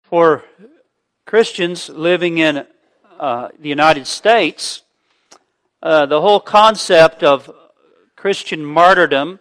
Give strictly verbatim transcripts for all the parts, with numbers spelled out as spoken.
For Christians living in uh, the United States, uh, the whole concept of Christian martyrdom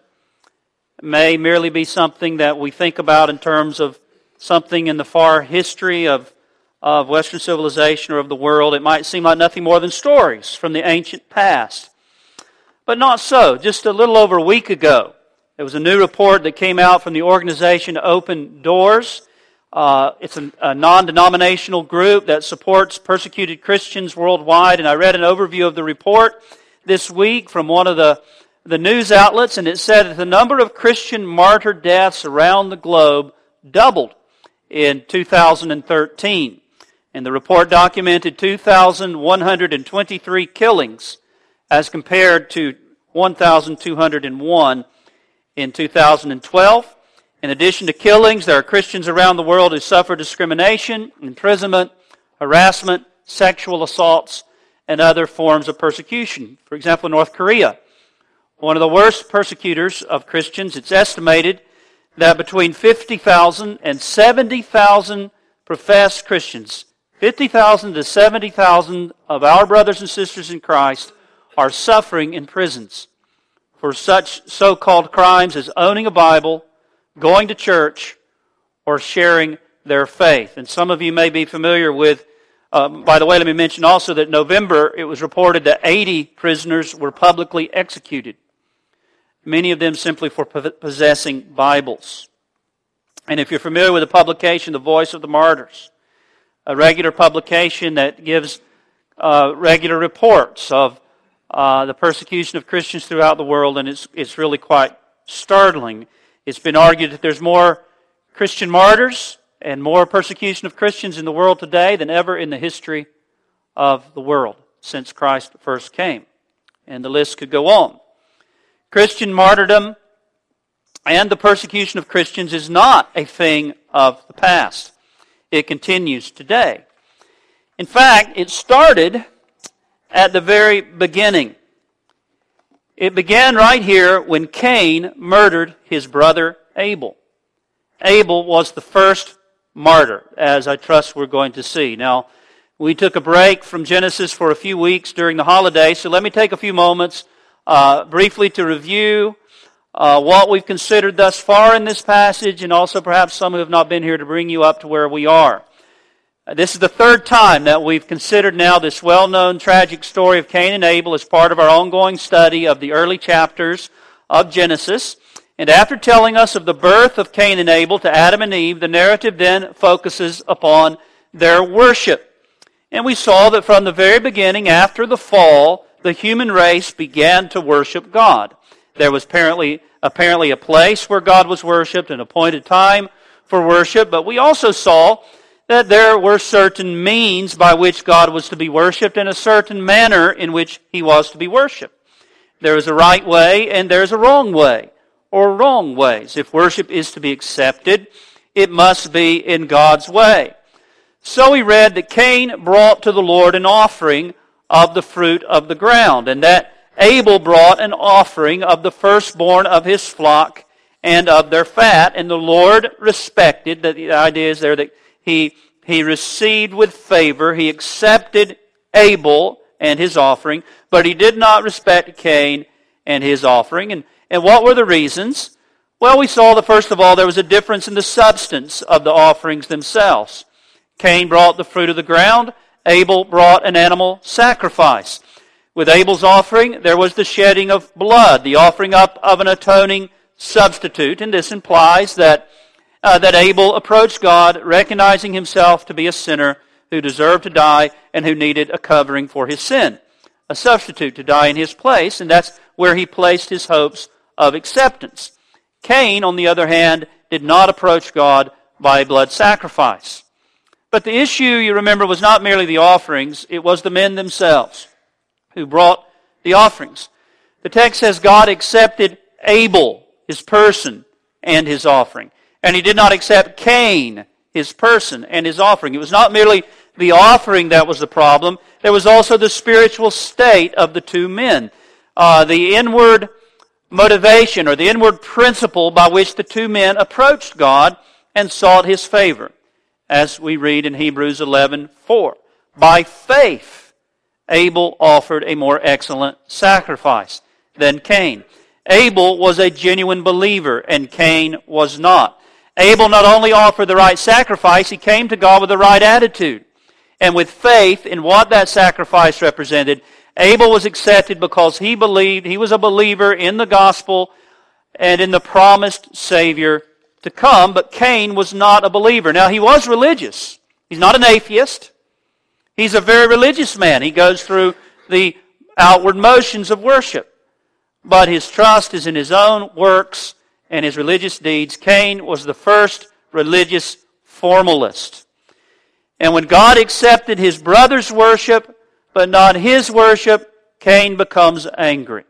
may merely be something that we think about in terms of something in the far history of, of Western civilization or of the world. It might seem like nothing more than stories from the ancient past. But not so. Just a little over a week ago, there was a new report that came out from the organization Open Doors. Uh, it's a, a non-denominational group that supports persecuted Christians worldwide, and I read an overview of the report this week from one of the, the news outlets, and it said that the number of Christian martyr deaths around the globe doubled in two thousand thirteen. And the report documented two thousand one hundred twenty-three killings as compared to one thousand two hundred one in two thousand twelve. In addition to killings, there are Christians around the world who suffer discrimination, imprisonment, harassment, sexual assaults, and other forms of persecution. For example, North Korea, one of the worst persecutors of Christians. It's estimated that between fifty thousand and seventy thousand professed Christians, fifty thousand to seventy thousand of our brothers and sisters in Christ are suffering in prisons for such so-called crimes as owning a Bible, going to church, or sharing their faith. And some of you may be familiar with, um, by the way, let me mention also that in November it was reported that eighty prisoners were publicly executed, many of them simply for possessing Bibles. And if you're familiar with the publication, The Voice of the Martyrs, a regular publication that gives uh, regular reports of uh, the persecution of Christians throughout the world, and it's, it's really quite startling. It's been argued that there's more Christian martyrs and more persecution of Christians in the world today than ever in the history of the world since Christ first came. And the list could go on. Christian martyrdom and the persecution of Christians is not a thing of the past. It continues today. In fact, it started at the very beginning. It began right here when Cain murdered his brother Abel. Abel was the first martyr, as I trust we're going to see. Now, we took a break from Genesis for a few weeks during the holiday, so let me take a few moments uh, briefly to review uh, what we've considered thus far in this passage, and also perhaps some who have not been here to bring you up to where we are. This is the third time that we've considered now this well-known tragic story of Cain and Abel as part of our ongoing study of the early chapters of Genesis. And after telling us of the birth of Cain and Abel to Adam and Eve, the narrative then focuses upon their worship. And we saw that from the very beginning, after the fall, the human race began to worship God. There was apparently, apparently a place where God was worshipped, an appointed time for worship, but we also saw that there were certain means by which God was to be worshipped and a certain manner in which He was to be worshipped. There is a right way and there is a wrong way, or wrong ways. If worship is to be accepted, it must be in God's way. So we read that Cain brought to the Lord an offering of the fruit of the ground, and that Abel brought an offering of the firstborn of his flock and of their fat, and the Lord respected, that the idea is there that He, he received with favor, he accepted Abel and his offering, but he did not respect Cain and his offering. And, and what were the reasons? Well, we saw that first of all, there was a difference in the substance of the offerings themselves. Cain brought the fruit of the ground, Abel brought an animal sacrifice. With Abel's offering, there was the shedding of blood, the offering up of an atoning substitute, and this implies that Uh, that Abel approached God recognizing himself to be a sinner who deserved to die and who needed a covering for his sin, a substitute to die in his place, and that's where he placed his hopes of acceptance. Cain, on the other hand, did not approach God by a blood sacrifice. But the issue, you remember, was not merely the offerings, it was the men themselves who brought the offerings. The text says God accepted Abel, his person, and his offering. And He did not accept Cain, his person, and his offering. It was not merely the offering that was the problem. There was also the spiritual state of the two men. Uh, the inward motivation or the inward principle by which the two men approached God and sought His favor. as we read in Hebrews eleven four. By faith, Abel offered a more excellent sacrifice than Cain. Abel was a genuine believer, and Cain was not. Abel not only offered the right sacrifice, he came to God with the right attitude. And with faith in what that sacrifice represented, Abel was accepted because he believed, he was a believer in the gospel and in the promised Savior to come, but Cain was not a believer. Now, he was religious. He's not an atheist. He's a very religious man. He goes through the outward motions of worship. But his trust is in his own works and his religious deeds. Cain was the first religious formalist. And when God accepted his brother's worship, but not his worship, Cain becomes angry.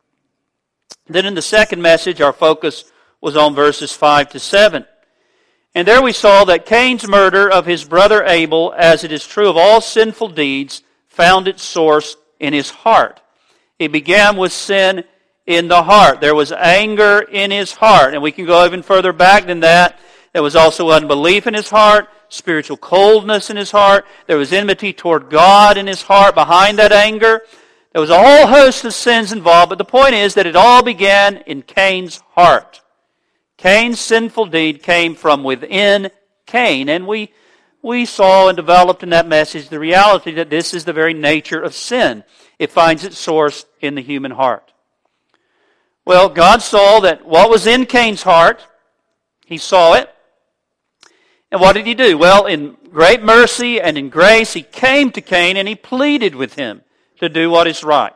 Then in the second message, our focus was on verses five to seven. And there we saw that Cain's murder of his brother Abel, as it is true of all sinful deeds, found its source in his heart. It began with sin in the heart. There was anger in his heart. And we can go even further back than that. There was also unbelief in his heart, spiritual coldness in his heart. There was enmity toward God in his heart behind that anger. There was a whole host of sins involved, but the point is that it all began in Cain's heart. Cain's sinful deed came from within Cain, and we we saw and developed in that message the reality that this is the very nature of sin. It finds its source in the human heart. Well, God saw that what was in Cain's heart, He saw it. And what did He do? Well, in great mercy and in grace, He came to Cain and He pleaded with him to do what is right.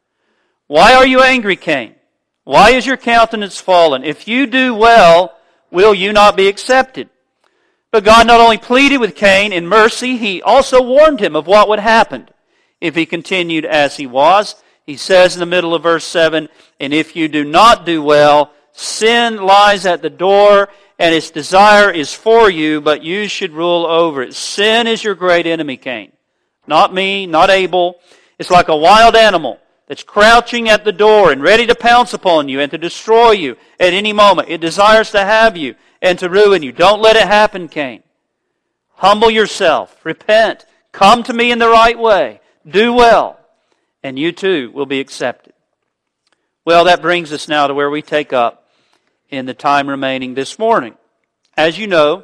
Why are you angry, Cain? Why is your countenance fallen? If you do well, will you not be accepted? But God not only pleaded with Cain in mercy, He also warned him of what would happen if he continued as he was. He says in the middle of verse seven, and if you do not do well, sin lies at the door, and its desire is for you, but you should rule over it. Sin is your great enemy, Cain. Not me, not Abel. It's like a wild animal that's crouching at the door and ready to pounce upon you and to destroy you at any moment. It desires to have you and to ruin you. Don't let it happen, Cain. Humble yourself. Repent. Come to me in the right way. Do well. And you too will be accepted. Well, that brings us now to where we take up in the time remaining this morning. As you know,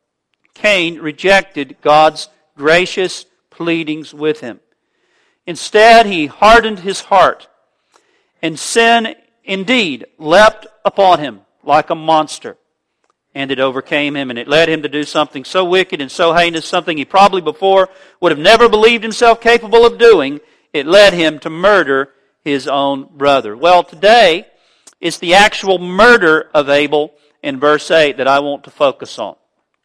Cain rejected God's gracious pleadings with him. Instead, he hardened his heart, and sin indeed leapt upon him like a monster, and it overcame him, and it led him to do something so wicked and so heinous, something he probably before would have never believed himself capable of doing. It led him to murder his own brother. Well, today, it's the actual murder of Abel in verse eight that I want to focus on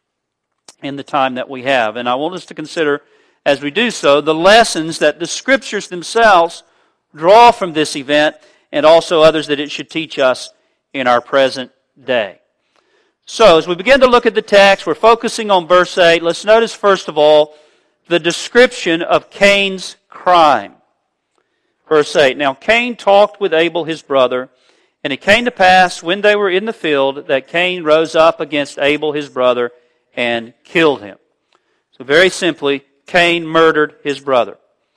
in the time that we have. And I want us to consider, as we do so, the lessons that the Scriptures themselves draw from this event, and also others that it should teach us in our present day. So, as we begin to look at the text, we're focusing on verse eight. Let's notice, first of all, the description of Cain's crime. Verse eight, now Cain talked with Abel his brother, and it came to pass when they were in the field that Cain rose up against Abel his brother and killed him. So very simply, Cain murdered his brother.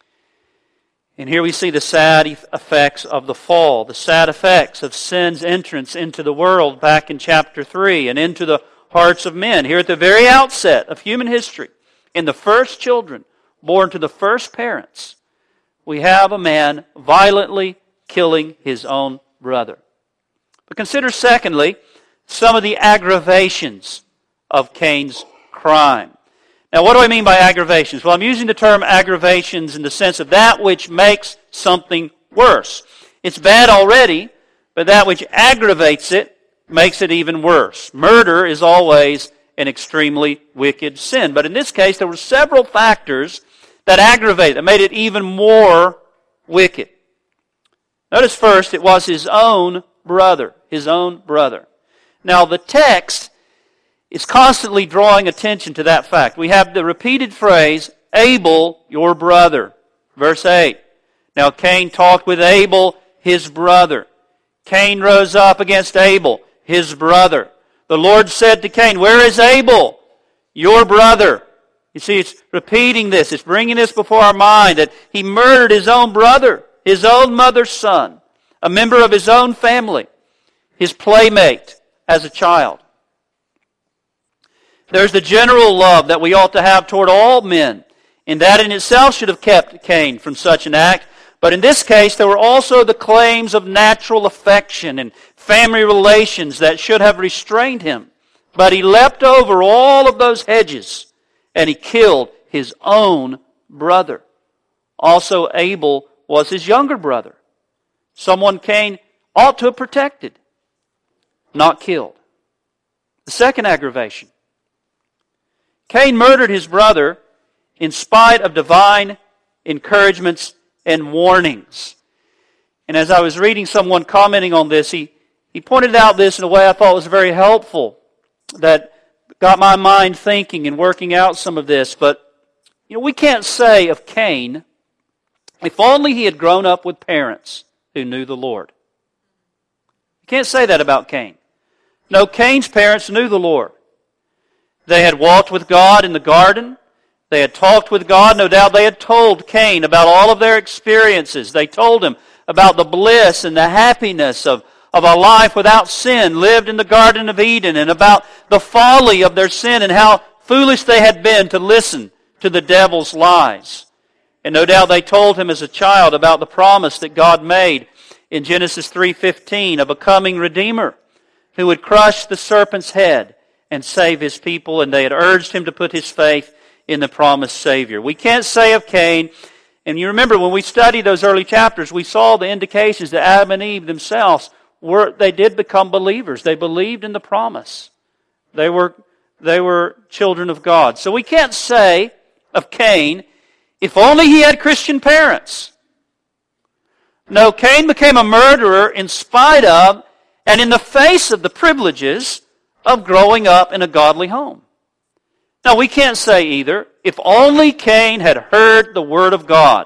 And here we see the sad effects of the fall, the sad effects of sin's entrance into the world back in chapter three and into the hearts of men. Here at the very outset of human history, in the first children born to the first parents, we have a man violently killing his own brother. But consider, secondly, some of the aggravations of Cain's crime. Now, what do I mean by aggravations? Well, I'm using the term aggravations in the sense of that which makes something worse. It's bad already, but that which aggravates it makes it even worse. Murder is always an extremely wicked sin. But in this case, there were several factors that aggravated, that made it even more wicked. Notice first, it was his own brother. His own brother. Now, the text is constantly drawing attention to that fact. We have the repeated phrase, Abel, your brother. Verse eight. Now Cain talked with Abel, his brother. Cain rose up against Abel, his brother. The Lord said to Cain, where is Abel, your brother. You see, it's repeating this. It's bringing this before our mind that he murdered his own brother, his own mother's son, a member of his own family, his playmate as a child. There's the general love that we ought to have toward all men, and that in itself should have kept Cain from such an act. But in this case, there were also the claims of natural affection and family relations that should have restrained him. But he leapt over all of those hedges, and he killed his own brother. Also, Abel was his younger brother, someone Cain ought to have protected, not killed. The second aggravation. Cain murdered his brother in spite of divine encouragements and warnings. And as I was reading someone commenting on this, he, he pointed out this in a way I thought was very helpful, that got my mind thinking and working out some of this. But, you know, we can't say of Cain, if only he had grown up with parents who knew the Lord. You can't say that about Cain. No, Cain's parents knew the Lord. They had walked with God in the garden. They had talked with God. No doubt they had told Cain about all of their experiences. They told him about the bliss and the happiness of, of a life without sin lived in the Garden of Eden, and about the folly of their sin and how foolish they had been to listen to the devil's lies. And no doubt they told him as a child about the promise that God made in Genesis three fifteen of a coming Redeemer who would crush the serpent's head and save his people, and they had urged him to put his faith in the promised Savior. We can't say of Cain, and you remember when we studied those early chapters, we saw the indications that Adam and Eve themselves were, they did become believers. They believed in the promise. They were, they were children of God. So we can't say of Cain, if only he had Christian parents. No, Cain became a murderer in spite of and in the face of the privileges of growing up in a godly home. Now, we can't say either, if only Cain had heard the Word of God.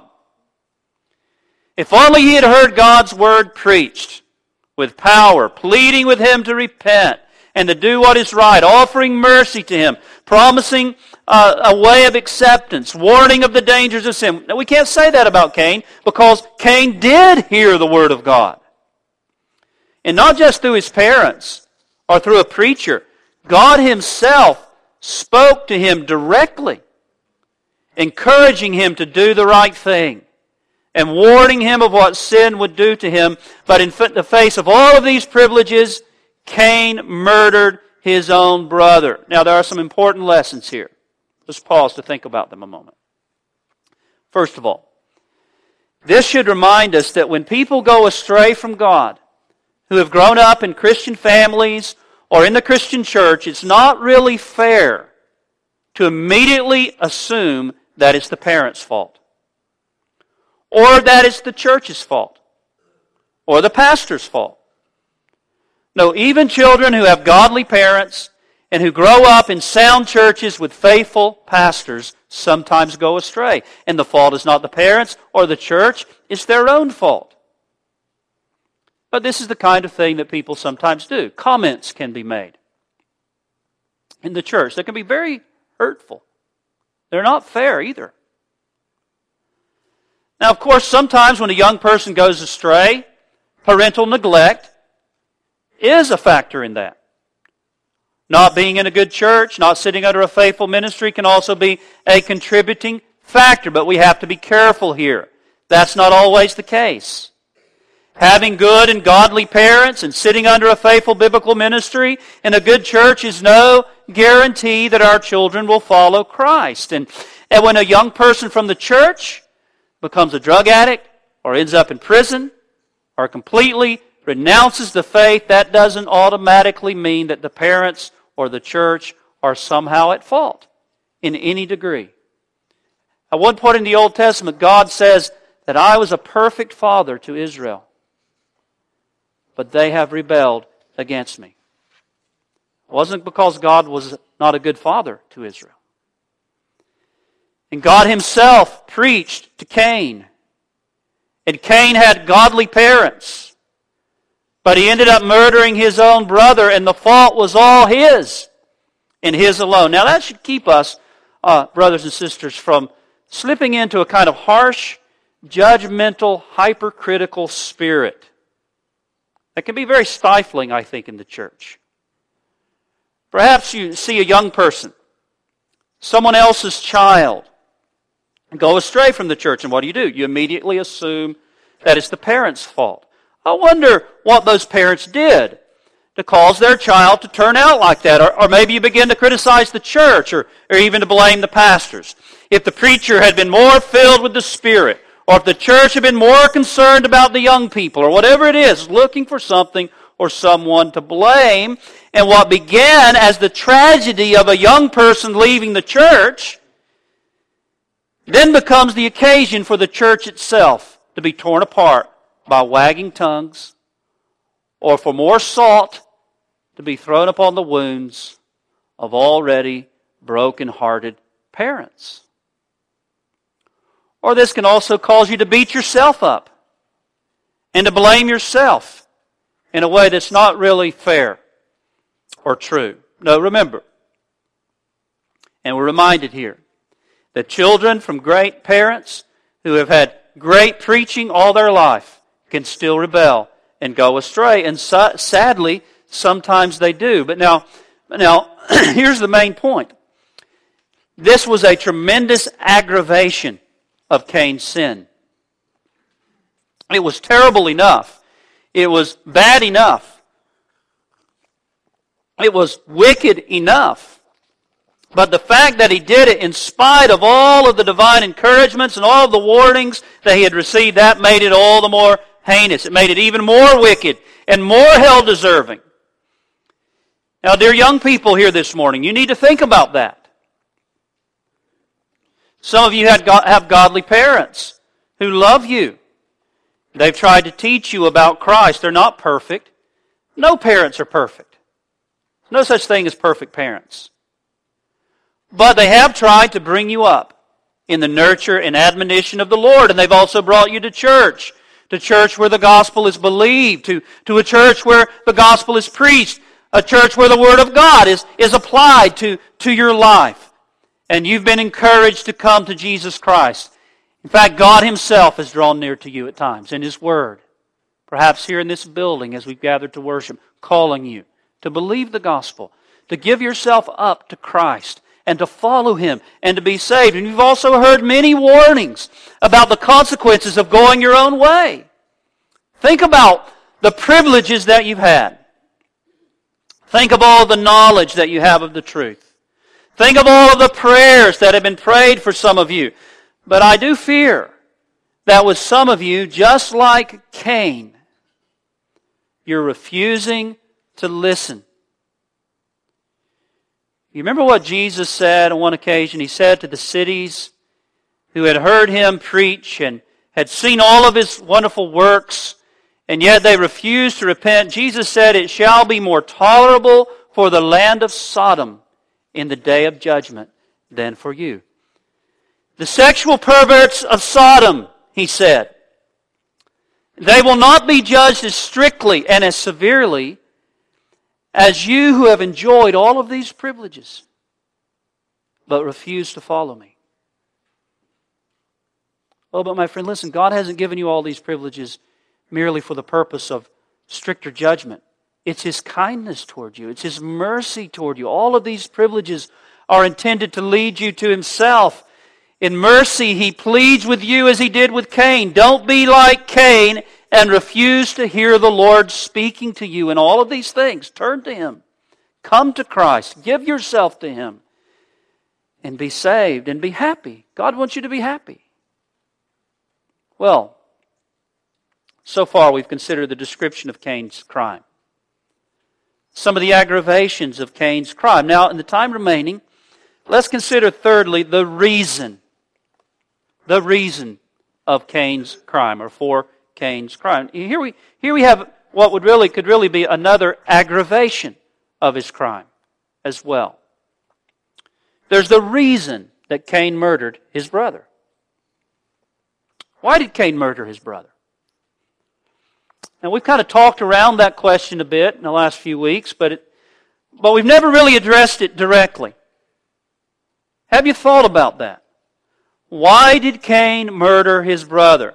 If only he had heard God's Word preached with power, pleading with him to repent and to do what is right, offering mercy to him, promising uh, a way of acceptance, warning of the dangers of sin. Now, we can't say that about Cain because Cain did hear the Word of God. And not just through his parents or through a preacher. God Himself spoke to him directly, encouraging him to do the right thing and warning him of what sin would do to him. But in the face of all of these privileges, Cain murdered his own brother. Now, there are some important lessons here. Let's pause to think about them a moment. First of all, this should remind us that when people go astray from God, who have grown up in Christian families or in the Christian church, it's not really fair to immediately assume that it's the parents' fault, or that it's the church's fault, or the pastor's fault. No, even children who have godly parents and who grow up in sound churches with faithful pastors sometimes go astray. And the fault is not the parents or the church, it's their own fault. But this is the kind of thing that people sometimes do. Comments can be made in the church that can be very hurtful. They're not fair either. Now, of course, sometimes when a young person goes astray, parental neglect is a factor in that. Not being in a good church, not sitting under a faithful ministry can also be a contributing factor, but we have to be careful here. That's not always the case. Having good and godly parents and sitting under a faithful biblical ministry in a good church is no guarantee that our children will follow Christ. And, and when a young person from the church becomes a drug addict or ends up in prison or completely renounces the faith, that doesn't automatically mean that the parents or the church are somehow at fault in any degree. At one point in the Old Testament, God says that I was a perfect father to Israel, but they have rebelled against me. It wasn't because God was not a good father to Israel. And God Himself preached to Cain. And Cain had godly parents. But he ended up murdering his own brother, and the fault was all his. in His alone. Now that should keep us, uh, brothers and sisters, from slipping into a kind of harsh, judgmental, hypercritical spirit. That can be very stifling, I think, in the church. Perhaps you see a young person, someone else's child, go astray from the church, and what do you do? You immediately assume that it's the parents' fault. I wonder what those parents did to cause their child to turn out like that. Or, or maybe you begin to criticize the church, or, or even to blame the pastors. If the preacher had been more filled with the Spirit, or if the church had been more concerned about the young people, or whatever it is, looking for something or someone to blame. And what began as the tragedy of a young person leaving the church then becomes the occasion for the church itself to be torn apart by wagging tongues, or for more salt to be thrown upon the wounds of already broken-hearted parents. Or this can also cause you to beat yourself up and to blame yourself in a way that's not really fair or true. No, remember, and we're reminded here, that children from great parents who have had great preaching all their life can still rebel and go astray. And so, sadly, sometimes they do. But now, now here's the main point. This was a tremendous aggravation of Cain's sin. It was terrible enough. It was bad enough. It was wicked enough. But the fact that he did it in spite of all of the divine encouragements and all of the warnings that he had received, that made it all the more heinous. It made it even more wicked and more hell-deserving. Now, dear young people here this morning, you need to think about that. Some of you have godly parents who love you. They've tried to teach you about Christ. They're not perfect. No parents are perfect. There's no such thing as perfect parents. But they have tried to bring you up in the nurture and admonition of the Lord. And they've also brought you to church. To church where the gospel is believed. To, to a church where the gospel is preached. A church where the Word of God is, is applied to, to your life. And you've been encouraged to come to Jesus Christ. In fact, God Himself has drawn near to you at times in His Word. Perhaps here in this building as we've gathered to worship, calling you to believe the gospel. To give yourself up to Christ. And to follow Him, and to be saved. And you've also heard many warnings about the consequences of going your own way. Think about the privileges that you've had. Think of all the knowledge that you have of the truth. Think of all of the prayers that have been prayed for some of you. But I do fear that with some of you, just like Cain, you're refusing to listen. You remember what Jesus said on one occasion? He said to the cities who had heard Him preach and had seen all of His wonderful works, and yet they refused to repent. Jesus said, "It shall be more tolerable for the land of Sodom in the day of judgment than for you." The sexual perverts of Sodom, He said, they will not be judged as strictly and as severely as you who have enjoyed all of these privileges, but refuse to follow me. Oh, but my friend, listen, God hasn't given you all these privileges merely for the purpose of stricter judgment. It's His kindness toward you. It's His mercy toward you. All of these privileges are intended to lead you to Himself. In mercy, He pleads with you as He did with Cain. Don't be like Cain and refuse to hear the Lord speaking to you in all of these things. Turn to Him. Come to Christ. Give yourself to Him. And be saved and be happy. God wants you to be happy. Well, so far we've considered the description of Cain's crime. Some of the aggravations of Cain's crime. Now, in the time remaining, let's consider thirdly the reason. The reason of Cain's crime, or for Cain's crime. Here we, here we have what would really could really be another aggravation of his crime as well. There's the reason that Cain murdered his brother. Why did Cain murder his brother? Now we've kind of talked around that question a bit in the last few weeks, but it, but we've never really addressed it directly. Have you thought about that? Why did Cain murder his brother?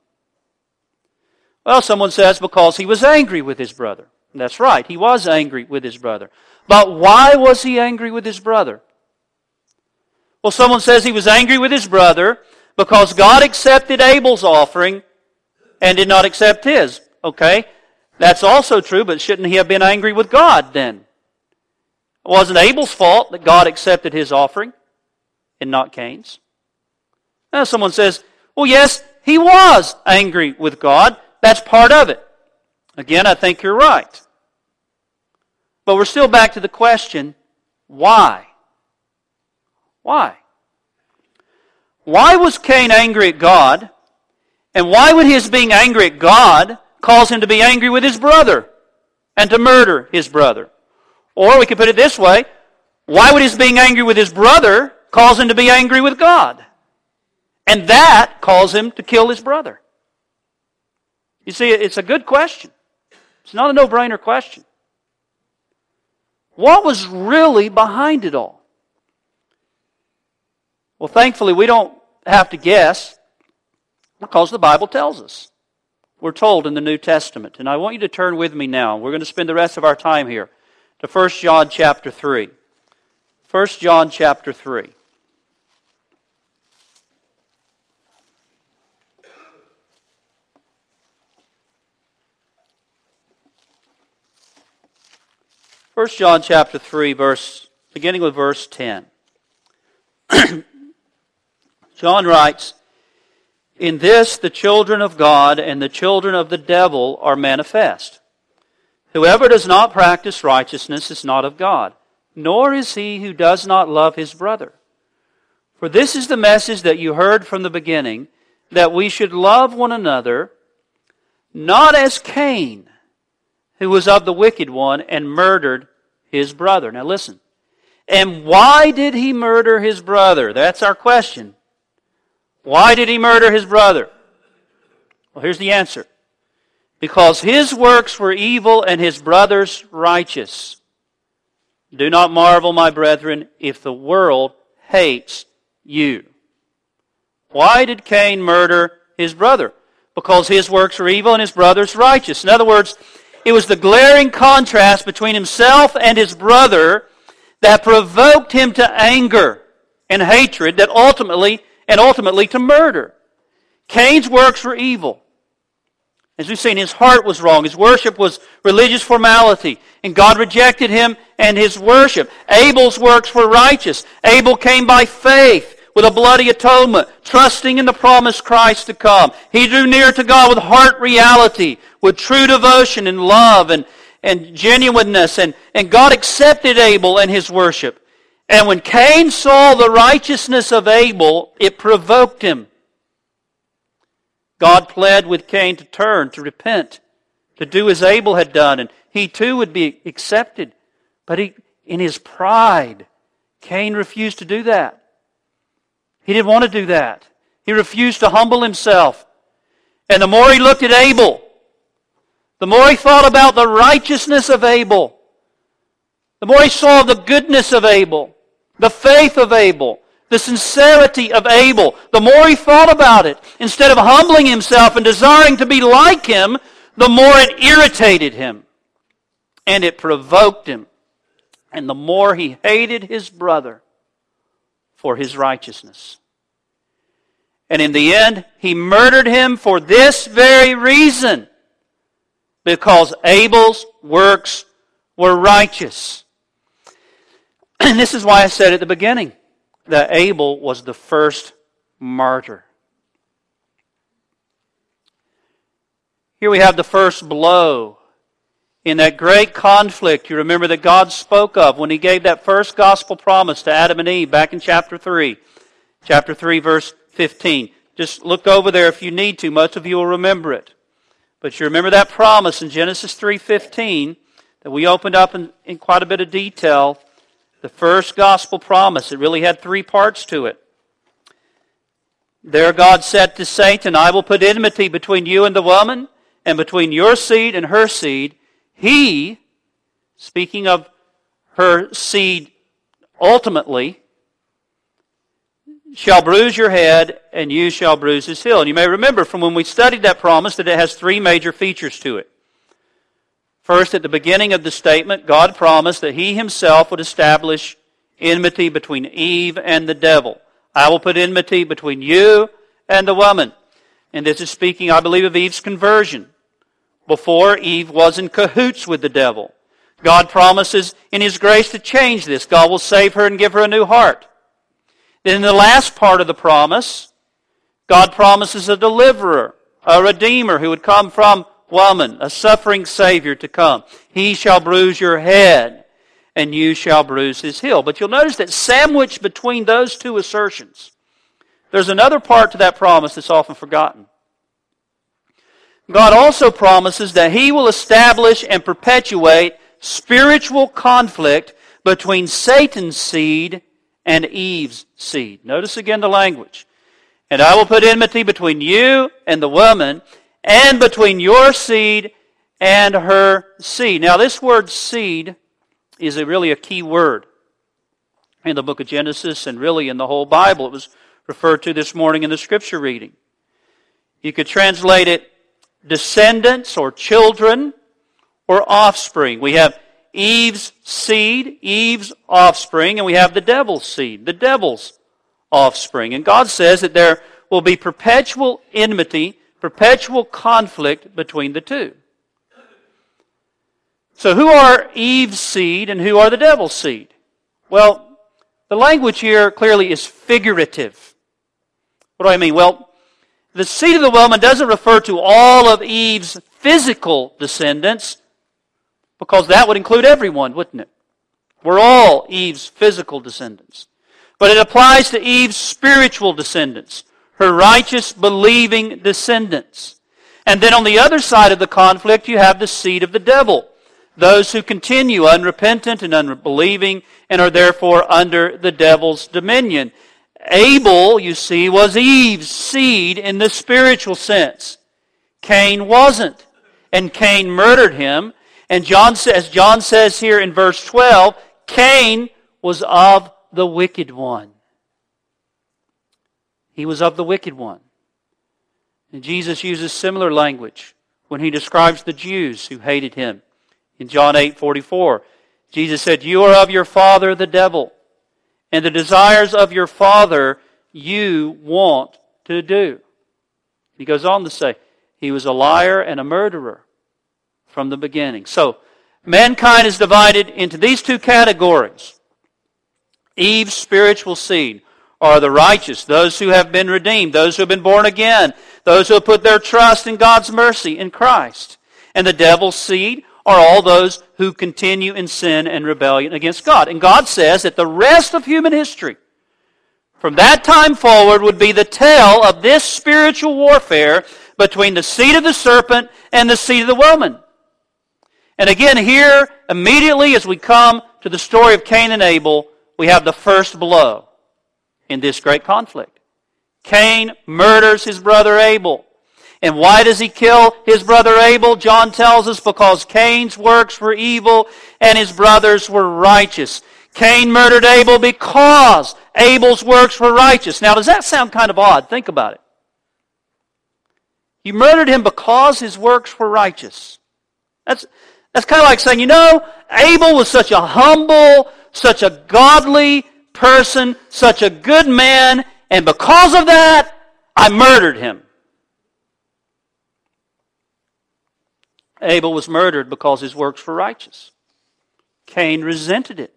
Well, someone says because he was angry with his brother. And that's right, he was angry with his brother. But why was he angry with his brother? Well, someone says he was angry with his brother because God accepted Abel's offering and did not accept his. Okay, that's also true, but shouldn't he have been angry with God then? It wasn't Abel's fault that God accepted his offering and not Cain's. Now, someone says, well, yes, he was angry with God. That's part of it. Again, I think you're right. But we're still back to the question, why? Why? Why was Cain angry at God? And why would his being angry at God cause him to be angry with his brother and to murder his brother? Or we could put it this way, why would his being angry with his brother cause him to be angry with God? And that caused him to kill his brother. You see, it's a good question. It's not a no-brainer question. What was really behind it all? Well, thankfully, we don't have to guess because the Bible tells us. We're told in the New Testament. And I want you to turn with me now. We're going to spend the rest of our time here to First John chapter three. First John chapter three. First John chapter three, verse beginning with verse ten. John writes, "In this the children of God and the children of the devil are manifest. Whoever does not practice righteousness is not of God, nor is he who does not love his brother. For this is the message that you heard from the beginning, that we should love one another, not as Cain, who was of the wicked one and murdered his brother." Now listen. And why did he murder his brother? That's our question. Why did he murder his brother? Well, here's the answer. Because his works were evil and his brother's righteous. Do not marvel, my brethren, if the world hates you. Why did Cain murder his brother? Because his works were evil and his brother's righteous. In other words, it was the glaring contrast between himself and his brother that provoked him to anger and hatred that ultimately and ultimately to murder. Cain's works were evil. As we've seen, his heart was wrong. His worship was religious formality, and God rejected him and his worship. Abel's works were righteous. Abel came by faith with a bloody atonement, trusting in the promised Christ to come. He drew near to God with heart reality, with true devotion and love and, and genuineness, and, and God accepted Abel and his worship. And when Cain saw the righteousness of Abel, it provoked him. God pled with Cain to turn, to repent, to do as Abel had done, and he too would be accepted. But he, in his pride, Cain refused to do that. He didn't want to do that. He refused to humble himself. And the more he looked at Abel, the more he thought about the righteousness of Abel, the more he saw the goodness of Abel, the faith of Abel, the sincerity of Abel, the more he thought about it, instead of humbling himself and desiring to be like him, the more it irritated him and it provoked him. And the more he hated his brother for his righteousness. And in the end, he murdered him for this very reason, because Abel's works were righteous. And this is why I said at the beginning that Abel was the first martyr. Here we have the first blow in that great conflict you remember that God spoke of when He gave that first gospel promise to Adam and Eve back in chapter three. Chapter three, verse fifteen. Just look over there if you need to. Most of you will remember it. But you remember that promise in Genesis three fifteen that we opened up in, in quite a bit of detail. The first gospel promise. It really had three parts to it. There God said to Satan, "I will put enmity between you and the woman, and between your seed and her seed. He," speaking of her seed ultimately shall bruise your head, and you shall bruise his heel. And you may remember from when we studied that promise that it has three major features to it. First, at the beginning of the statement, God promised that He Himself would establish enmity between Eve and the devil. I will put enmity between you and the woman. And this is speaking, I believe, of Eve's conversion. Before, Eve was in cahoots with the devil. God promises in His grace to change this. God will save her and give her a new heart. Then in the last part of the promise, God promises a deliverer, a redeemer who would come from woman, a suffering Savior to come. He shall bruise your head, and you shall bruise his heel. But you'll notice that sandwiched between those two assertions, there's another part to that promise that's often forgotten. God also promises that He will establish and perpetuate spiritual conflict between Satan's seed and Eve's seed. Notice again the language. And I will put enmity between you and the woman, and between your seed and her seed. Now this word seed is a really a key word in the book of Genesis and really in the whole Bible. It was referred to this morning in the scripture reading. You could translate it descendants or children or offspring. We have Eve's seed, Eve's offspring, and we have the devil's seed, the devil's offspring. And God says that there will be perpetual enmity, perpetual conflict between the two. So who are Eve's seed and who are the devil's seed? Well, the language here clearly is figurative. What do I mean? Well, the seed of the woman doesn't refer to all of Eve's physical descendants, because that would include everyone, wouldn't it? We're all Eve's physical descendants. But it applies to Eve's spiritual descendants, her righteous, believing descendants. And then on the other side of the conflict, you have the seed of the devil, those who continue unrepentant and unbelieving and are therefore under the devil's dominion. Abel, you see, was Eve's seed in the spiritual sense. Cain wasn't. And Cain murdered him. And John says, John says here in verse twelve, Cain was of the wicked one. He was of the wicked one. And Jesus uses similar language when He describes the Jews who hated Him. In John eight forty-four, Jesus said, you are of your father the devil, and the desires of your father you want to do. He goes on to say, he was a liar and a murderer from the beginning. So, mankind is divided into these two categories. Eve's spiritual seed are the righteous, those who have been redeemed, those who have been born again, those who have put their trust in God's mercy in Christ. And the devil's seed are all those who continue in sin and rebellion against God. And God says that the rest of human history, from that time forward, would be the tale of this spiritual warfare between the seed of the serpent and the seed of the woman. And again, here, immediately as we come to the story of Cain and Abel, we have the first blow in this great conflict. Cain murders his brother Abel. And why does he kill his brother Abel? John tells us because Cain's works were evil and his brothers were righteous. Cain murdered Abel because Abel's works were righteous. Now, does that sound kind of odd? Think about it. You murdered him because his works were righteous. That's, that's kind of like saying, you know, Abel was such a humble, such a godly person, such a good man, and because of that, I murdered him. Abel was murdered because his works were righteous. Cain resented it.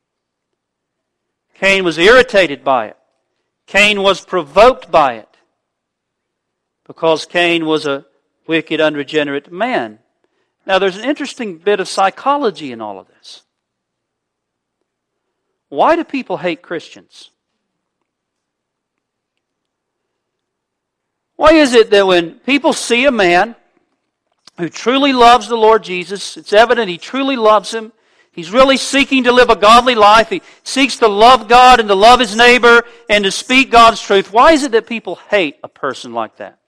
Cain was irritated by it. Cain was provoked by it. Because Cain was a wicked, unregenerate man. Now, there's an interesting bit of psychology in all of this. Why do people hate Christians? Why is it that when people see a man who truly loves the Lord Jesus, it's evident he truly loves Him, he's really seeking to live a godly life, he seeks to love God and to love his neighbor and to speak God's truth, why is it that people hate a person like that?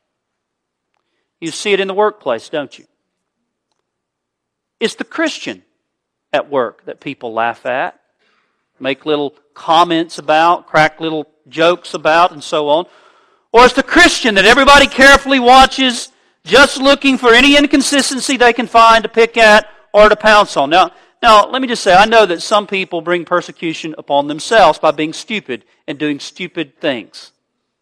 You see it in the workplace, don't you? It's the Christian at work that people laugh at, make little comments about, crack little jokes about, and so on. Or it's the Christian that everybody carefully watches, just looking for any inconsistency they can find to pick at or to pounce on. Now, now, let me just say, I know that some people bring persecution upon themselves by being stupid and doing stupid things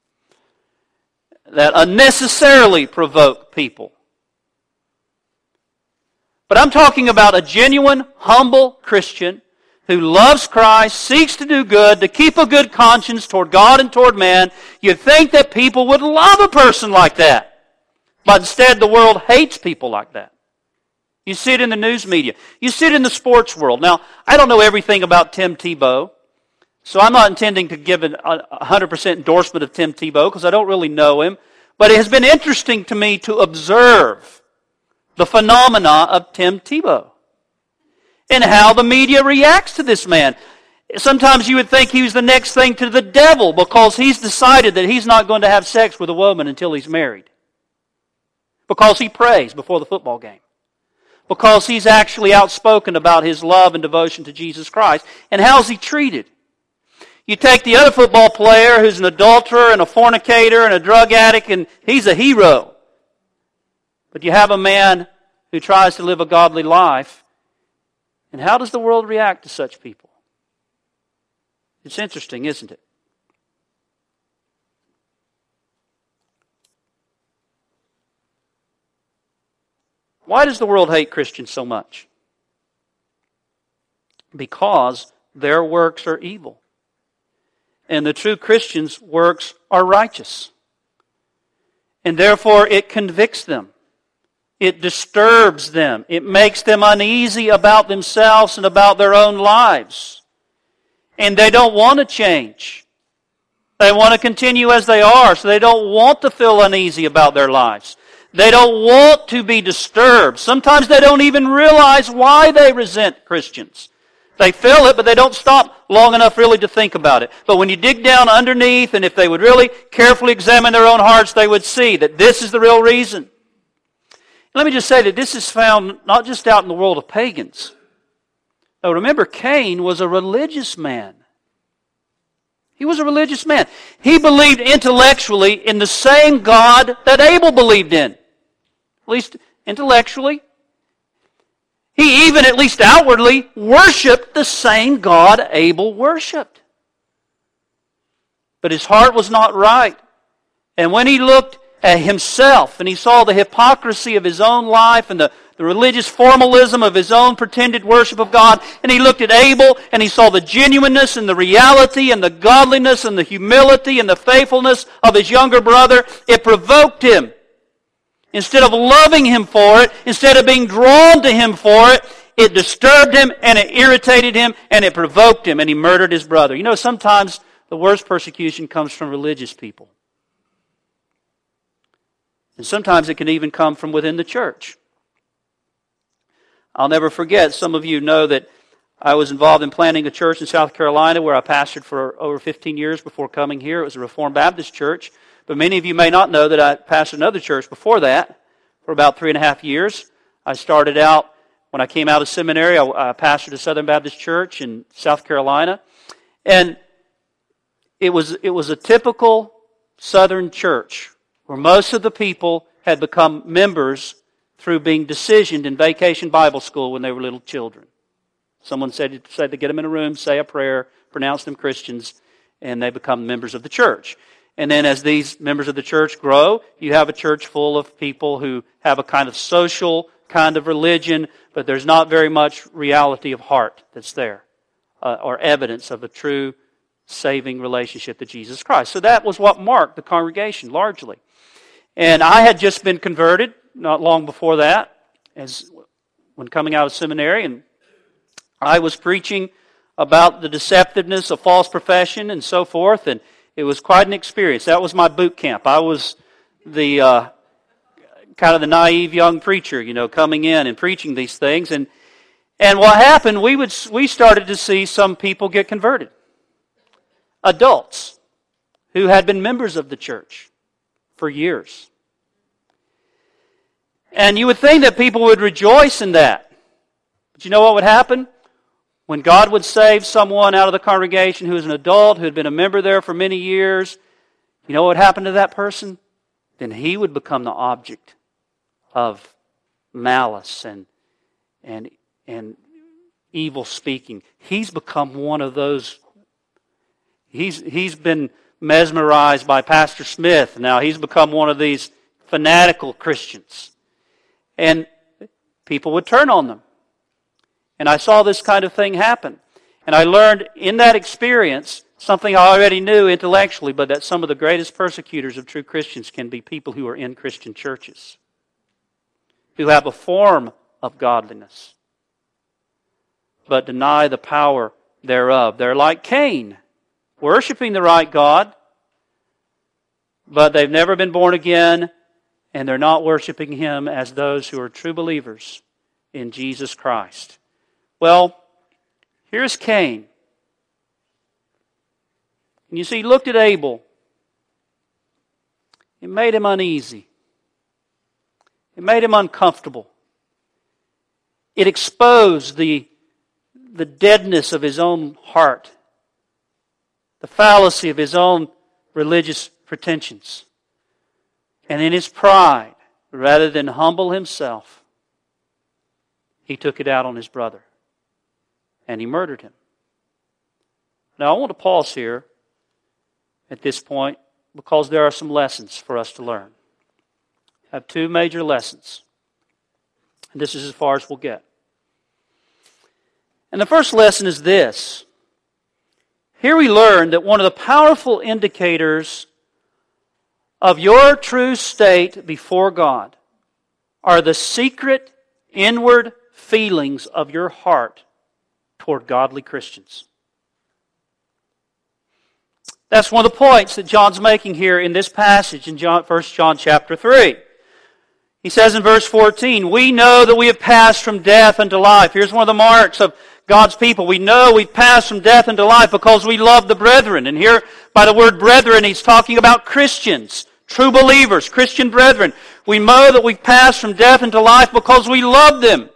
that unnecessarily provoke people. But I'm talking about a genuine, humble Christian who loves Christ, seeks to do good, to keep a good conscience toward God and toward man. You'd think that people would love a person like that. But instead, the world hates people like that. You see it in the news media. You see it in the sports world. Now, I don't know everything about Tim Tebow, so I'm not intending to give a one hundred percent endorsement of Tim Tebow because I don't really know him. But it has been interesting to me to observe the phenomena of Tim Tebow and how the media reacts to this man. Sometimes you would think he was the next thing to the devil because he's decided that he's not going to have sex with a woman until he's married. Because he prays before the football game. Because he's actually outspoken about his love and devotion to Jesus Christ. And how's he treated? You take the other football player who's an adulterer and a fornicator and a drug addict, and he's a hero. But you have a man who tries to live a godly life, and how does the world react to such people? It's interesting, isn't it? Why does the world hate Christians so much? Because their works are evil. And the true Christians' works are righteous. And therefore it convicts them. It disturbs them. It makes them uneasy about themselves and about their own lives. And they don't want to change. They want to continue as they are, so they don't want to feel uneasy about their lives. They don't want to be disturbed. Sometimes they don't even realize why they resent Christians. They feel it, but they don't stop long enough really to think about it. But when you dig down underneath, and if they would really carefully examine their own hearts, they would see that this is the real reason. Let me just say that this is found not just out in the world of pagans. Now remember, Cain was a religious man. He was a religious man. He believed intellectually in the same God that Abel believed in. At least intellectually. He even, at least outwardly, worshipped the same God Abel worshipped. But his heart was not right. And when he looked at himself and he saw the hypocrisy of his own life and the, the religious formalism of his own pretended worship of God, and he looked at Abel and he saw the genuineness and the reality and the godliness and the humility and the faithfulness of his younger brother, it provoked him. Instead of loving him for it, instead of being drawn to him for it, it disturbed him and it irritated him and it provoked him and he murdered his brother. You know, sometimes the worst persecution comes from religious people. And sometimes it can even come from within the church. I'll never forget, some of you know that I was involved in planting a church in South Carolina where I pastored for over fifteen years before coming here. It was a Reformed Baptist church. But many of you may not know that I pastored another church before that for about three and a half years. I started out, when I came out of seminary, I, I pastored a Southern Baptist church in South Carolina. And it was, it was a typical Southern church where most of the people had become members through being decisioned in Vacation Bible School when they were little children. Someone said, said to get them in a room, say a prayer, pronounce them Christians, and they become members of the church. And then as these members of the church grow, you have a church full of people who have a kind of social kind of religion, but there's not very much reality of heart that's there, uh, or evidence of a true saving relationship to Jesus Christ. So that was what marked the congregation largely. And I had just been converted not long before that, as when coming out of seminary, and I was preaching about the deceptiveness of false profession and so forth, and it was quite an experience. That was my boot camp. I was the uh, kind of the naive young preacher, you know, coming in and preaching these things. And and what happened? We would we started to see some people get converted, adults who had been members of the church for years. And you would think that people would rejoice in that. But you know what would happen? When God would save someone out of the congregation who was an adult, who had been a member there for many years, you know what happened to that person? Then he would become the object of malice and and and evil speaking. He's become one of those. He's he's been mesmerized by Pastor Smith. Now he's become one of these fanatical Christians. And people would turn on them. And I saw this kind of thing happen. And I learned in that experience something I already knew intellectually, but that some of the greatest persecutors of true Christians can be people who are in Christian churches, who have a form of godliness, but deny the power thereof. They're like Cain, worshiping the right God, but they've never been born again, and they're not worshiping Him as those who are true believers in Jesus Christ. Well, here's Cain. And you see, he looked at Abel. It made him uneasy. It made him uncomfortable. It exposed the, the deadness of his own heart, the fallacy of his own religious pretensions. And in his pride, rather than humble himself, he took it out on his brother. And he murdered him. Now I want to pause here at this point because there are some lessons for us to learn. I have two major lessons. And this is as far as we'll get. And the first lesson is this. Here we learn that one of the powerful indicators of your true state before God are the secret inward feelings of your heart toward godly Christians. That's one of the points that John's making here in this passage in John, First John chapter three. He says in verse fourteen, we know that we have passed from death unto life. Here's one of the marks of God's people. We know we've passed from death into life because we love the brethren. And here, by the word brethren, he's talking about Christians, true believers, Christian brethren. We know that we've passed from death into life because we love them.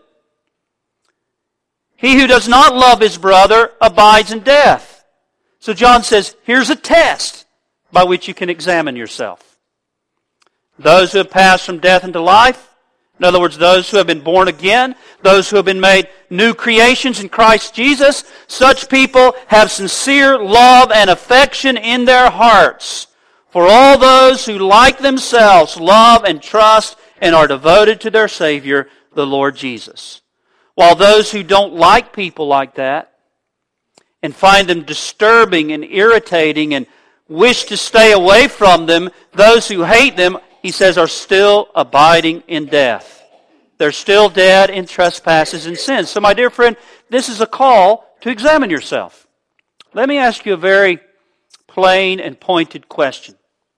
He who does not love his brother abides in death. So John says, here's a test by which you can examine yourself. Those who have passed from death into life, in other words, those who have been born again, those who have been made new creations in Christ Jesus, such people have sincere love and affection in their hearts for all those who, like themselves, love and trust and are devoted to their Savior, the Lord Jesus. While those who don't like people like that and find them disturbing and irritating and wish to stay away from them, those who hate them, he says, are still abiding in death. They're still dead in trespasses and sins. So my dear friend, this is a call to examine yourself. Let me ask you a very plain and pointed question.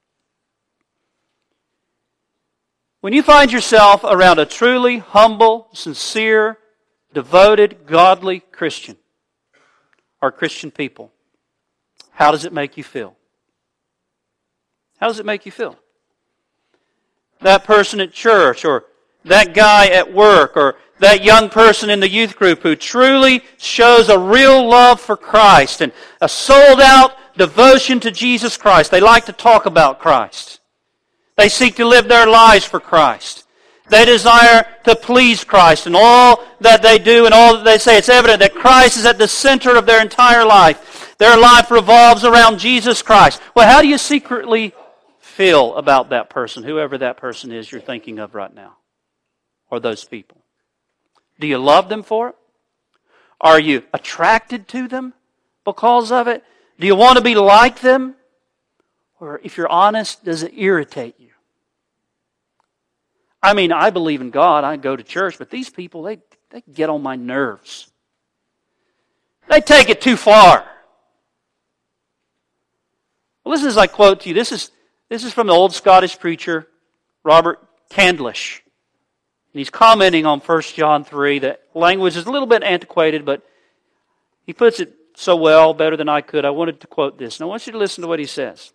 When you find yourself around a truly humble, sincere, devoted, godly Christian or Christian people, how does it make you feel? How does it make you feel? That person at church, or that guy at work, or that young person in the youth group who truly shows a real love for Christ and a sold-out devotion to Jesus Christ. They like to talk about Christ. They seek to live their lives for Christ. They desire to please Christ, and all that they do and all that they say, it's evident that Christ is at the center of their entire life. Their life revolves around Jesus Christ. Well, how do you secretly feel about that person, whoever that person is you're thinking of right now, or those people? Do you love them for it? Are you attracted to them because of it? Do you want to be like them? Or if you're honest, does it irritate you? I mean, I believe in God, I go to church, but these people, they, they get on my nerves. They take it too far. Well, listen as I quote to you. This is, this is from the old Scottish preacher, Robert Candlish. And he's commenting on First John three. The language is a little bit antiquated, but he puts it so well, better than I could. I wanted to quote this. And I want you to listen to what he says.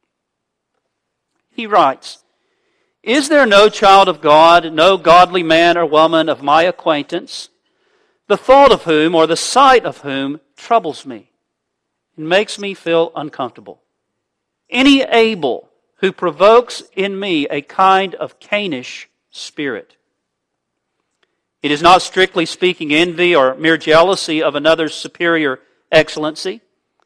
He writes, "Is there no child of God, no godly man or woman of my acquaintance, the thought of whom or the sight of whom troubles me and makes me feel uncomfortable. Any Abel who provokes in me a kind of Cainish spirit. It is not strictly speaking envy or mere jealousy of another's superior excellency,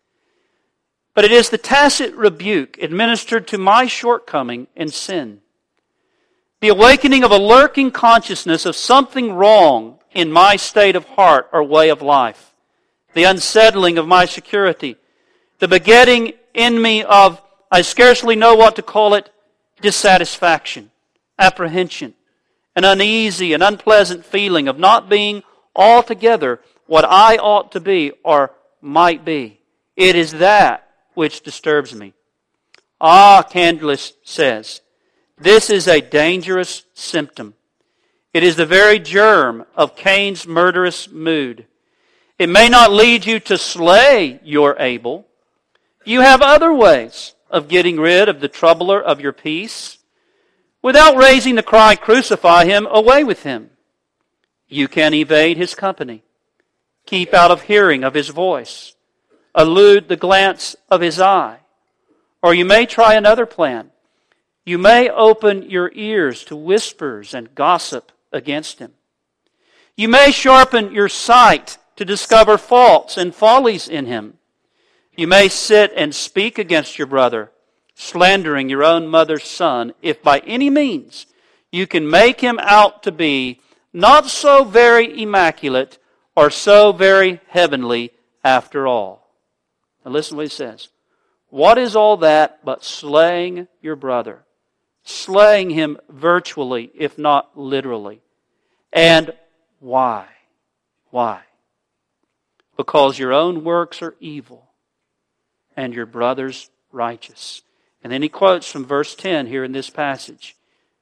but it is the tacit rebuke administered to my shortcoming and sin. The awakening of a lurking consciousness of something wrong in my state of heart or way of life. The unsettling of my security. The begetting in me of, I scarcely know what to call it, dissatisfaction, apprehension, an uneasy and unpleasant feeling of not being altogether what I ought to be or might be. It is that which disturbs me. Ah, Candless says, this is a dangerous symptom. It is the very germ of Cain's murderous mood. It may not lead you to slay your Abel. You have other ways of getting rid of the troubler of your peace without raising the cry, crucify him, away with him. You can evade his company, keep out of hearing of his voice, elude the glance of his eye, or you may try another plan. You may open your ears to whispers and gossip against him. You may sharpen your sight to discover faults and follies in him. You may sit and speak against your brother, slandering your own mother's son, if by any means you can make him out to be not so very immaculate or so very heavenly after all. Now listen to what he says. What is all that but slaying your brother? Slaying him virtually, if not literally. And why? Why? Because your own works are evil and your brother's righteous. And then he quotes from verse ten here in this passage.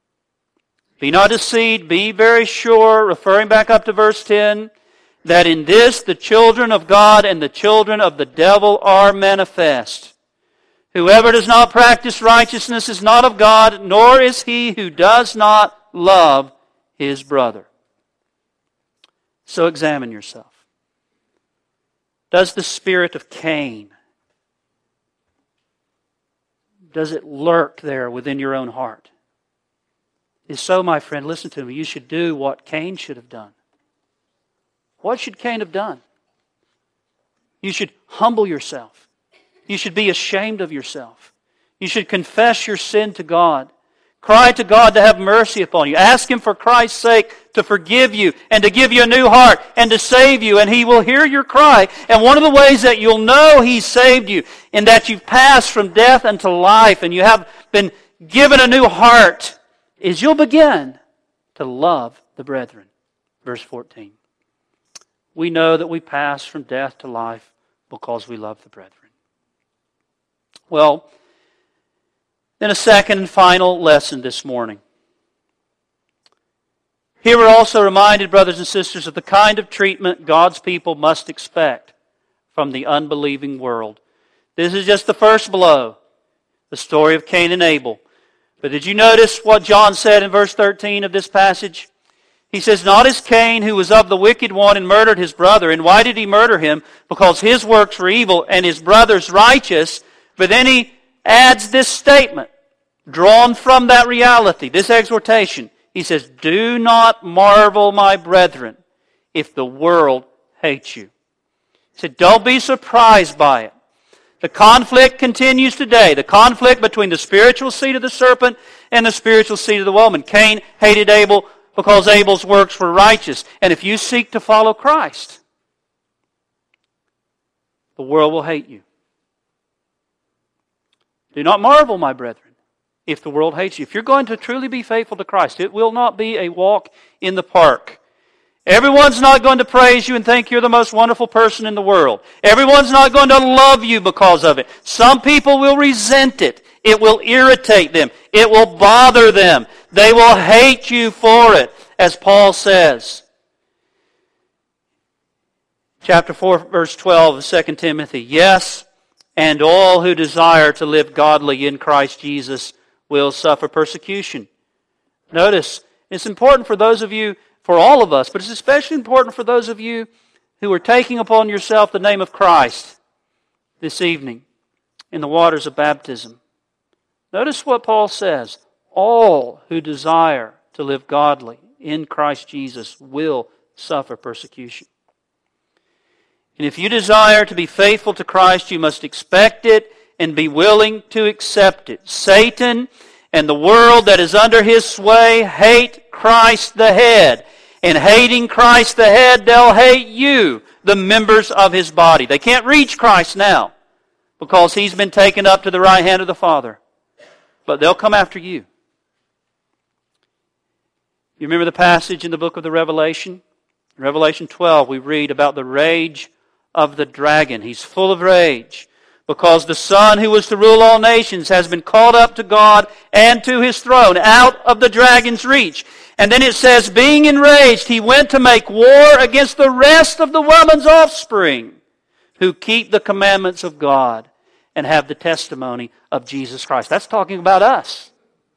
Be not deceived, be very sure, referring back up to verse ten, that in this the children of God and the children of the devil are manifest. Whoever does not practice righteousness is not of God, nor is he who does not love his brother. So examine yourself. Does the spirit of Cain, does it lurk there within your own heart? If so, my friend, listen to me. You should do what Cain should have done. What should Cain have done? You should humble yourself. You should be ashamed of yourself. You should confess your sin to God. Cry to God to have mercy upon you. Ask Him for Christ's sake to forgive you and to give you a new heart and to save you, and He will hear your cry. And one of the ways that you'll know He saved you and that you've passed from death unto life and you have been given a new heart is you'll begin to love the brethren. Verse fourteen. We know that we pass from death to life because we love the brethren. Well, then a second and final lesson this morning. Here we're also reminded, brothers and sisters, of the kind of treatment God's people must expect from the unbelieving world. This is just the first blow, the story of Cain and Abel. But did you notice what John said in verse thirteen of this passage? He says, not as Cain, who was of the wicked one and murdered his brother. And why did he murder him? Because his works were evil and his brother's righteous. But then he adds this statement, drawn from that reality, this exhortation. He says, do not marvel, my brethren, if the world hates you. He said, don't be surprised by it. The conflict continues today. The conflict between the spiritual seed of the serpent and the spiritual seed of the woman. Cain hated Abel because Abel's works were righteous. And if you seek to follow Christ, the world will hate you. Do not marvel, my brethren, if the world hates you. If you're going to truly be faithful to Christ, it will not be a walk in the park. Everyone's not going to praise you and think you're the most wonderful person in the world. Everyone's not going to love you because of it. Some people will resent it. It will irritate them. It will bother them. They will hate you for it, as Paul says. Chapter four, verse twelve of Second Timothy. Yes, and all who desire to live godly in Christ Jesus will suffer persecution. Notice, it's important for those of you, for all of us, but it's especially important for those of you who are taking upon yourself the name of Christ this evening in the waters of baptism. Notice what Paul says. All who desire to live godly in Christ Jesus will suffer persecution. And if you desire to be faithful to Christ, you must expect it and be willing to accept it. Satan and the world that is under his sway hate Christ the head. And hating Christ the head, they'll hate you, the members of his body. They can't reach Christ now because he's been taken up to the right hand of the Father. But they'll come after you. You remember the passage in the book of the Revelation? In Revelation twelve, we read about the rage of the dragon. He's full of rage because the Son who was to rule all nations has been caught up to God and to his throne, out of the dragon's reach. And then it says, being enraged, he went to make war against the rest of the woman's offspring who keep the commandments of God and have the testimony of Jesus Christ. That's talking about us.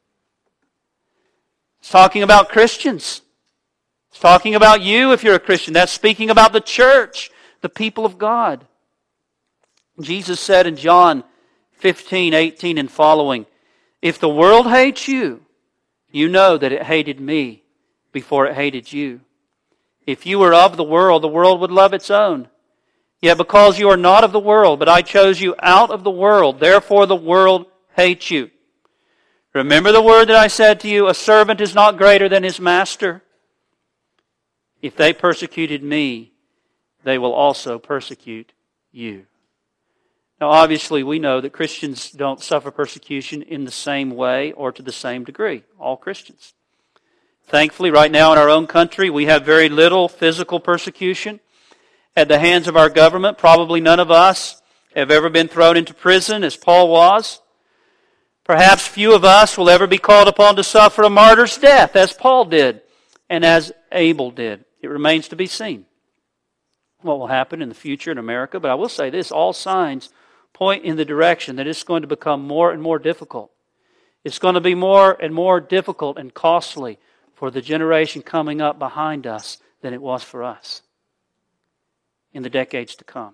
It's talking about Christians. It's talking about you if you're a Christian. That's speaking about the church, the people of God. Jesus said in John fifteen, eighteen and following, if the world hates you, you know that it hated me before it hated you. If you were of the world, the world would love its own. Yet because you are not of the world, but I chose you out of the world, therefore the world hates you. Remember the word that I said to you, a servant is not greater than his master. If they persecuted me, they will also persecute you. Now obviously we know that Christians don't suffer persecution in the same way or to the same degree. All Christians. Thankfully, right now in our own country, we have very little physical persecution at the hands of our government. Probably none of us have ever been thrown into prison as Paul was. Perhaps few of us will ever be called upon to suffer a martyr's death as Paul did and as Abel did. It remains to be seen what will happen in the future in America. But I will say this, all signs point in the direction that it's going to become more and more difficult. It's going to be more and more difficult and costly for the generation coming up behind us than it was for us in the decades to come.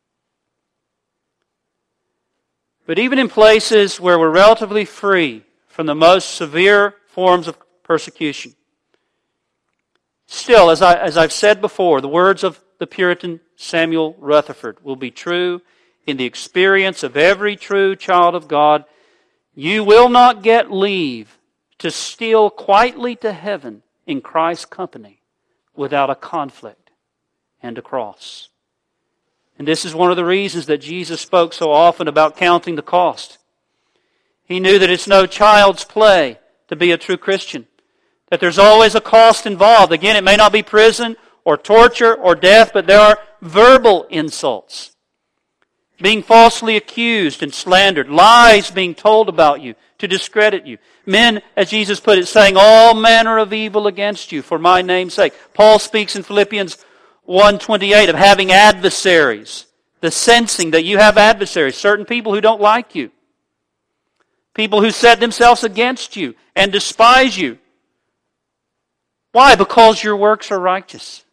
But even in places where we're relatively free from the most severe forms of persecution, still, as, I, as I've said before, the words of the Puritan Samuel Rutherford will be true in the experience of every true child of God. You will not get leave to steal quietly to heaven in Christ's company without a conflict and a cross. And this is one of the reasons that Jesus spoke so often about counting the cost. He knew that it's no child's play to be a true Christian, that there's always a cost involved. Again, it may not be prison or torture or death, but there are verbal insults, being falsely accused and slandered, lies being told about you to discredit you. Men, as Jesus put it, saying all manner of evil against you for my name's sake. Paul speaks in Philippians one twenty-eight of having adversaries, the sensing that you have adversaries, certain people who don't like you, people who set themselves against you and despise you. Why? Because your works are righteous.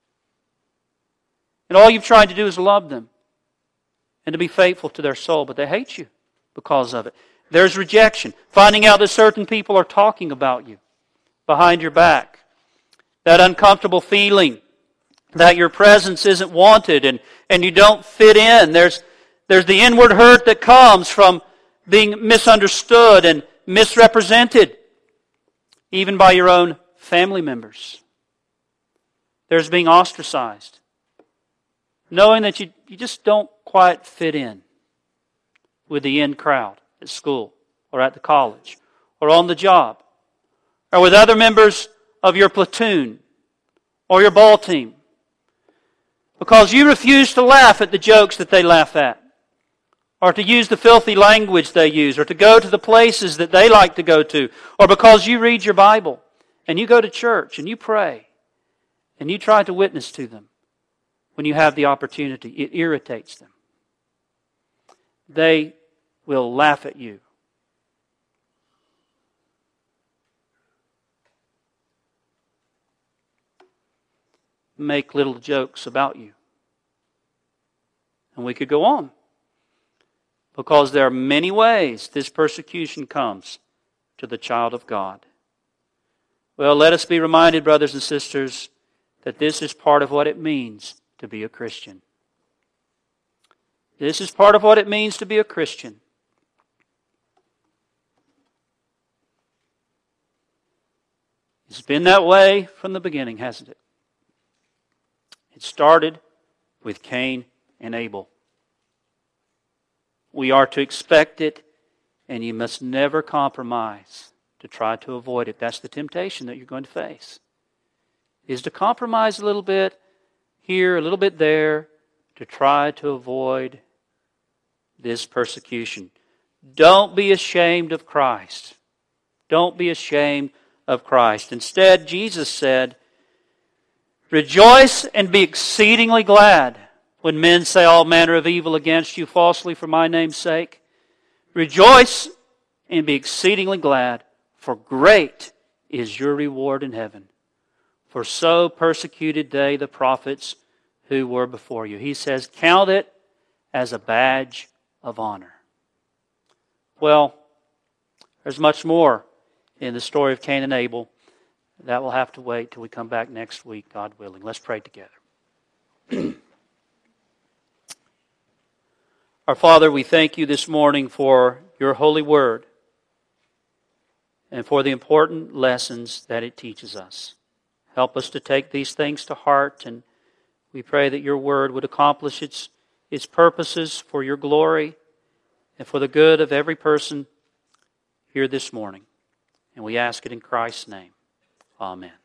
And all you've tried to do is love them and to be faithful to their soul, but they hate you because of it. There's rejection. Finding out that certain people are talking about you behind your back. That uncomfortable feeling that your presence isn't wanted and, and you don't fit in. There's, there's the inward hurt that comes from being misunderstood and misrepresented, even by your own family members. There's being ostracized, knowing that you, you just don't quite fit in with the in crowd at school or at the college or on the job or with other members of your platoon or your ball team, because you refuse to laugh at the jokes that they laugh at, or to use the filthy language they use, or to go to the places that they like to go to, or because you read your Bible and you go to church and you pray and you try to witness to them when you have the opportunity. It irritates them. They will laugh at you. make little jokes about you. And we could go on. Because there are many ways this persecution comes to the child of God. Well, let us be reminded, brothers and sisters, that this is part of what it means to be a Christian. This is part of what it means to be a Christian. It's been that way from the beginning, hasn't it? It started with Cain and Abel. We are to expect it, and you must never compromise to try to avoid it. That's the temptation that you're going to face, is to compromise a little bit here, a little bit there, to try to avoid this persecution. Don't be ashamed of Christ. Don't be ashamed of Christ. Instead, Jesus said, "Rejoice and be exceedingly glad when men say all manner of evil against you falsely for my name's sake. Rejoice and be exceedingly glad, for great is your reward in heaven. For so persecuted they the prophets who were before you." He says, count it as a badge of honor. Well, there's much more in the story of Cain and Abel. That will have to wait till we come back next week, God willing. Let's pray together. Our Father, we thank you this morning for your holy word and for the important lessons that it teaches us. Help us to take these things to heart, and we pray that your word would accomplish its, its purposes for your glory and for the good of every person here this morning. And we ask it in Christ's name. Amen.